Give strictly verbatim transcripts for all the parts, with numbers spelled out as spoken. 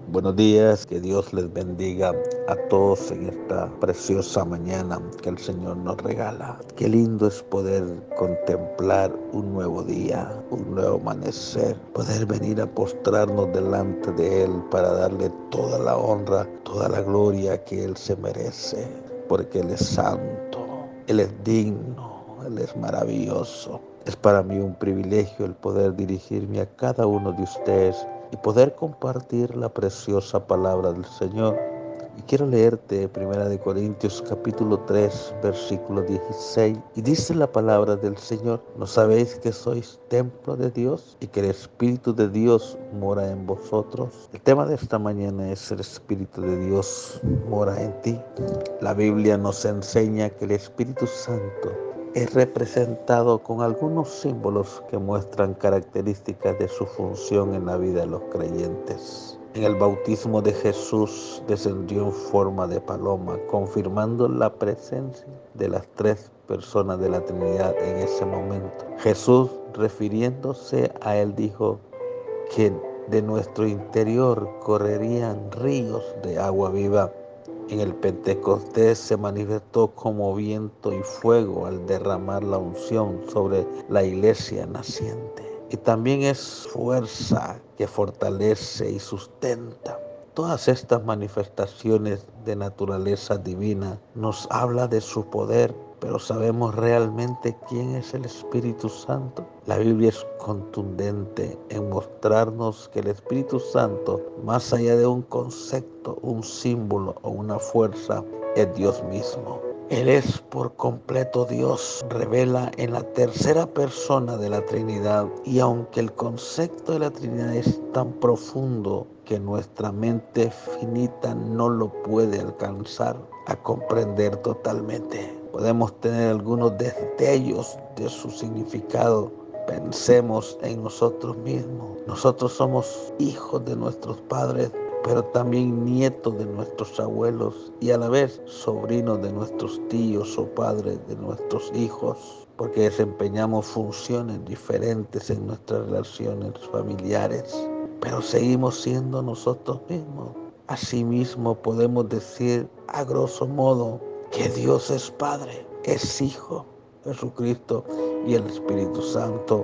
Buenos días, que Dios les bendiga a todos en esta preciosa mañana que el Señor nos regala. Qué lindo es poder contemplar un nuevo día, un nuevo amanecer, poder venir a postrarnos delante de Él para darle toda la honra, toda la gloria que Él se merece, porque Él es santo, Él es digno, Él es maravilloso. Es para mí un privilegio el poder dirigirme a cada uno de ustedes y poder compartir la preciosa palabra del Señor. Y quiero leerte Primera de Corintios capítulo tres, versículo dieciséis. Y dice la palabra del Señor: ¿no sabéis que sois templo de Dios y que el Espíritu de Dios mora en vosotros? El tema de esta mañana es: el Espíritu de Dios mora en ti. La Biblia nos enseña que el Espíritu Santo es representado con algunos símbolos que muestran características de su función en la vida de los creyentes. En el bautismo de Jesús descendió en forma de paloma, confirmando la presencia de las tres personas de la Trinidad en ese momento. Jesús, refiriéndose a él, dijo que de nuestro interior correrían ríos de agua viva. En el Pentecostés se manifestó como viento y fuego al derramar la unción sobre la iglesia naciente. Y también es fuerza que fortalece y sustenta. Todas estas manifestaciones de naturaleza divina nos habla de su poder, pero ¿sabemos realmente quién es el Espíritu Santo? La Biblia es contundente en mostrarnos que el Espíritu Santo, más allá de un concepto, un símbolo o una fuerza, es Dios mismo. Él es por completo Dios, revela en la tercera persona de la Trinidad, y aunque el concepto de la Trinidad es tan profundo que nuestra mente finita no lo puede alcanzar a comprender totalmente, podemos tener algunos destellos de su significado. Pensemos en nosotros mismos. Nosotros somos hijos de nuestros padres, pero también nietos de nuestros abuelos y a la vez sobrinos de nuestros tíos o padres de nuestros hijos, porque desempeñamos funciones diferentes en nuestras relaciones familiares, pero seguimos siendo nosotros mismos. Asimismo podemos decir a grosso modo que Dios es Padre, es Hijo, Jesucristo y el Espíritu Santo,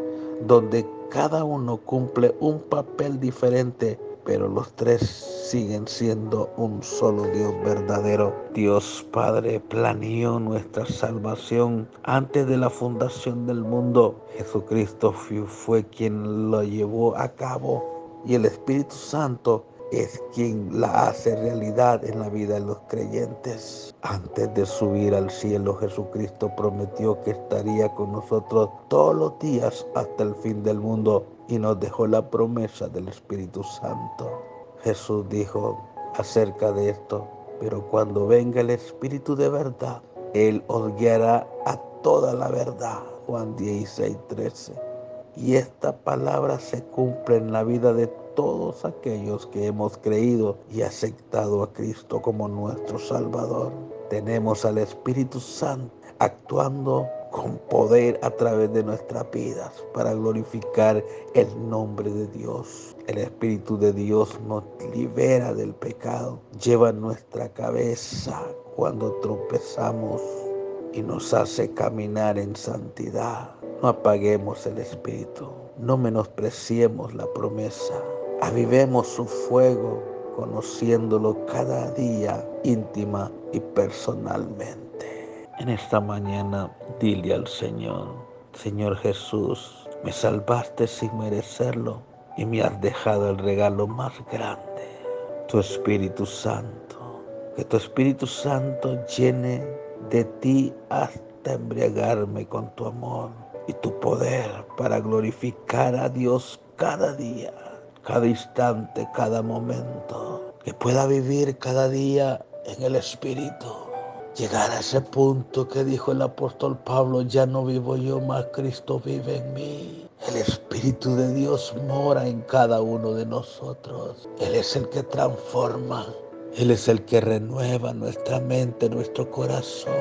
donde cada uno cumple un papel diferente, pero los tres siguen siendo un solo Dios verdadero. Dios Padre planeó nuestra salvación antes de la fundación del mundo. Jesucristo fue quien lo llevó a cabo, y el Espíritu Santo es quien la hace realidad en la vida de los creyentes. Antes de subir al cielo, Jesucristo prometió que estaría con nosotros todos los días hasta el fin del mundo, y nos dejó la promesa del Espíritu Santo. Jesús dijo acerca de esto: pero cuando venga el Espíritu de verdad, Él os guiará a toda la verdad. Juan dieciséis, trece. Y esta palabra se cumple en la vida de todos aquellos que hemos creído y aceptado a Cristo como nuestro Salvador. Tenemos al Espíritu Santo actuando con poder a través de nuestras vidas para glorificar el nombre de Dios. El Espíritu de Dios nos libera del pecado, lleva nuestra cabeza cuando tropezamos y nos hace caminar en santidad. No apaguemos el Espíritu, no menospreciemos la promesa. Avivemos su fuego, conociéndolo cada día íntima y personalmente. En esta mañana, dile al Señor: Señor Jesús, me salvaste sin merecerlo y me has dejado el regalo más grande, tu Espíritu Santo. Que tu Espíritu Santo llene de ti hasta embriagarme con tu amor y tu poder para glorificar a Dios cada día, cada instante, cada momento. Que pueda vivir cada día en el Espíritu. Llegar a ese punto que dijo el apóstol Pablo: ya no vivo yo, mas Cristo vive en mí. El Espíritu de Dios mora en cada uno de nosotros. Él es el que transforma. Él es el que renueva nuestra mente, nuestro corazón.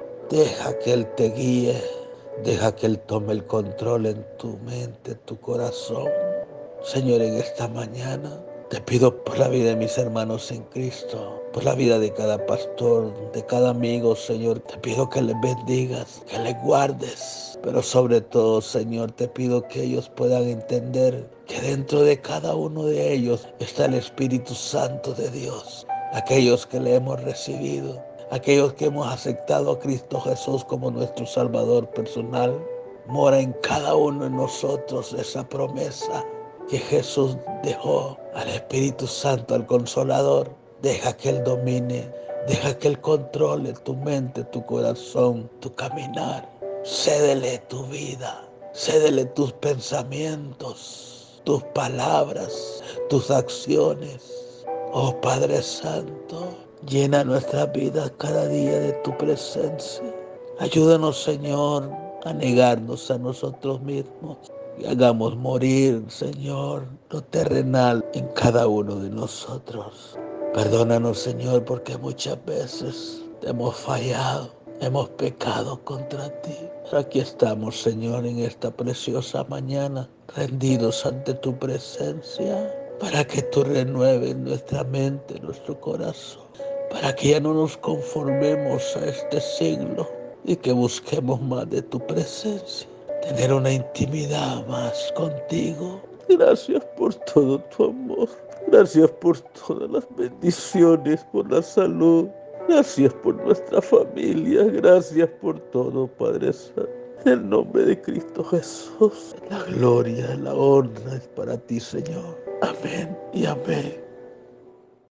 Deja que Él te guíe. Deja que Él tome el control en tu mente, tu corazón. Señor, en esta mañana Te pido por la vida de mis hermanos en Cristo, por la vida de cada pastor, de cada amigo, Señor. Te pido que les bendigas, que les guardes. Pero sobre todo, Señor, te pido que ellos puedan entender que dentro de cada uno de ellos está el Espíritu Santo de Dios. Aquellos que le hemos recibido, aquellos que hemos aceptado a Cristo Jesús como nuestro Salvador personal. Mora en cada uno de nosotros esa promesa que Jesús dejó al Espíritu Santo, al Consolador. Deja que Él domine, deja que Él controle tu mente, tu corazón, tu caminar. Cédele tu vida, cédele tus pensamientos, tus palabras, tus acciones. Oh Padre Santo, llena nuestras vidas cada día de tu presencia. Ayúdanos, Señor, a negarnos a nosotros mismos y hagamos morir, Señor, lo terrenal en cada uno de nosotros. Perdónanos, Señor, porque muchas veces te hemos fallado, hemos pecado contra ti. Pero aquí estamos, Señor, en esta preciosa mañana, rendidos ante tu presencia, para que tú renueves nuestra mente, nuestro corazón, para que ya no nos conformemos a este siglo y que busquemos más de tu presencia, tener una intimidad más contigo. Gracias por todo tu amor, gracias por todas las bendiciones, por la salud, gracias por nuestra familia, gracias por todo, Padre Santo. En el nombre de Cristo Jesús, la gloria, la honra es para ti, Señor. Amén y amén.